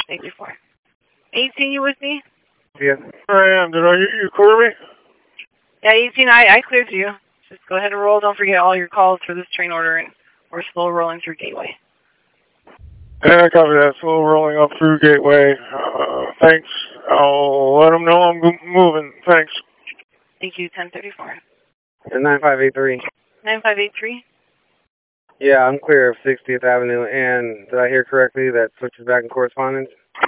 834. 18, you with me? Yeah, I am. Did you clear me? Yeah, 18, I cleared you. Just go ahead and roll. Don't forget all your calls for this train order, and we're slow rolling through Gateway. Yeah, I copy that. Slow rolling up through Gateway. Thanks. I'll let them know I'm moving. Thanks. Thank you, 1034. And 9583. 9583? Yeah, I'm clear of 60th Avenue. And did I hear correctly that switches back in correspondence?